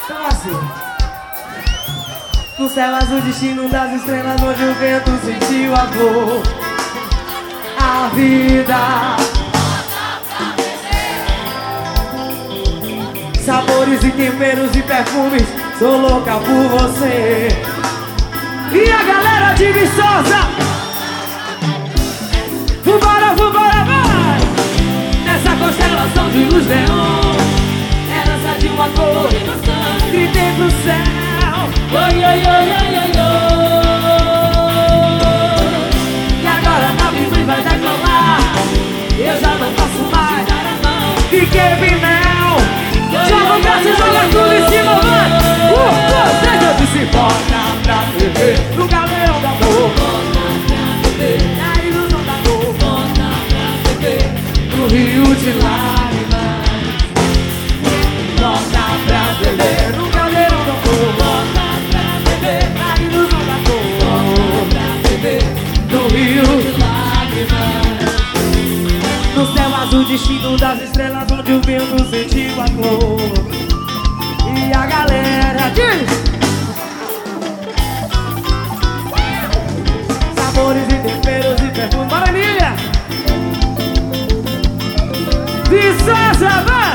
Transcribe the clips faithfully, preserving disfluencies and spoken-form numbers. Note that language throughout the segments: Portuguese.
Então assim, no céu azul, destino das estrelas, onde o vento sentiu a dor, a vida, sabores e temperos e perfumes, sou louca por você. E a galera de Viçosa, vambora, vambora, vai! Nessa constelação de luz neon, herança de uma cor, gritei pro céu, oi, oi, oi, oi, oi, oi. E agora a nave vai decolar, eu já não posso mais, fiquei pneu. Joga o braço, joga tudo em cima, vai! Um, dois, três, eu disse volta pra viver no galeão da dor, na ilusão da dor, no rio de lágrimas. Volta pra viver no galeão da dor, na ilusão da dor, no rio de lágrimas. No céu azul, destino das estrelas, onde o vento sentiu a cor. E a galera diz: sabores e temperos e perfumes. Bora, Emília! Viçosa, vai!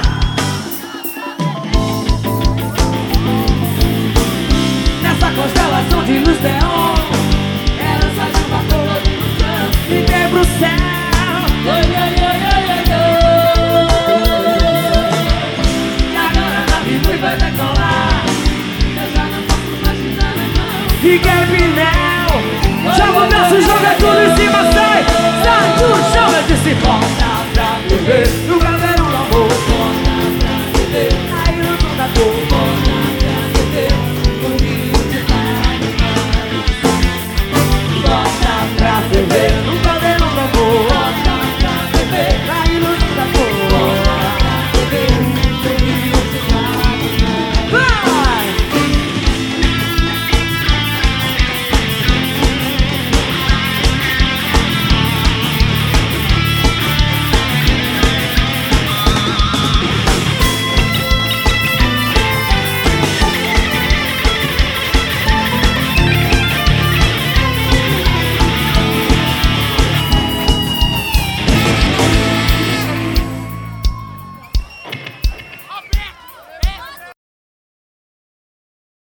Nessa constelação de luz neon, herança de uma cor, fiquei pro céu, oi, oi, oi, oi, oi, oi. E agora a nave vai decolar, eu já não posso imaginar, não. Fiquei pneu, joga o braço, joga tudo em cima, sai, sai do chão, eu disse volta